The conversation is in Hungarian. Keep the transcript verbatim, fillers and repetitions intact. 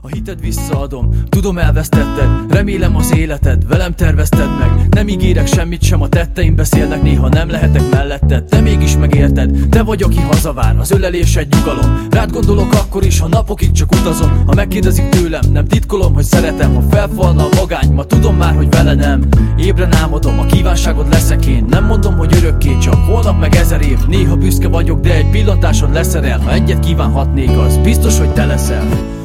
A hited visszaadom, tudom elvesztetted. Remélem az életed, velem tervezted meg. Nem ígérek semmit sem, a tetteim beszélnek. Néha nem lehetek melletted, de mégis megérted. Te vagy, aki hazavár, az ölelés egy nyugalom. Rád gondolok akkor is, ha napokig csak utazom. Ha megkérdezik tőlem, nem titkolom, hogy szeretem. Ha felfalna a magány, ma tudom már, hogy vele nem. Ébren álmodom, a kívánságod leszek én. Nem mondom, hogy örökké, csak holnap meg ezer év. Néha büszke vagyok, de egy pillantáson leszerel. Ha egyet kívánhatnék, az biztos, hogy te leszel.